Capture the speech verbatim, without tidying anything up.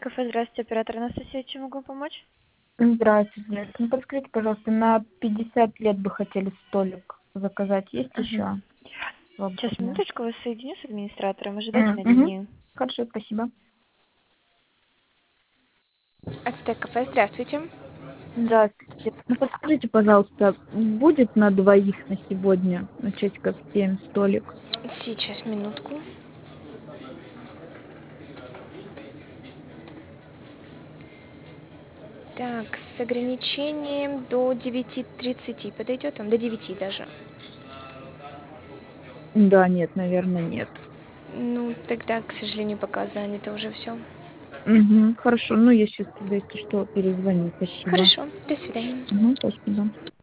кафе, здравствуйте, оператор Анастасия, чем могу помочь? Здравствуйте. Ну, подскажите, пожалуйста, на пятьдесят лет бы хотели столик заказать. Есть Угу. еще Сейчас, свободные? минуточку, вас соединю с администратором. Ожидайте М, на мгм. линии. Хорошо, спасибо. Ацтек кафе, здравствуйте. Здравствуйте. Ну, подскажите, пожалуйста, будет на двоих на сегодня, на часиков семь столик? Сейчас, минутку. Так, с ограничением до девяти тридцати подойдет вам? До девяти даже. Да, нет, наверное, нет. Ну, тогда, к сожалению, пока занято уже все. Угу, хорошо. Ну, я сейчас тогда, если что, перезвоню. Спасибо. Хорошо, до свидания. Угу, спасибо.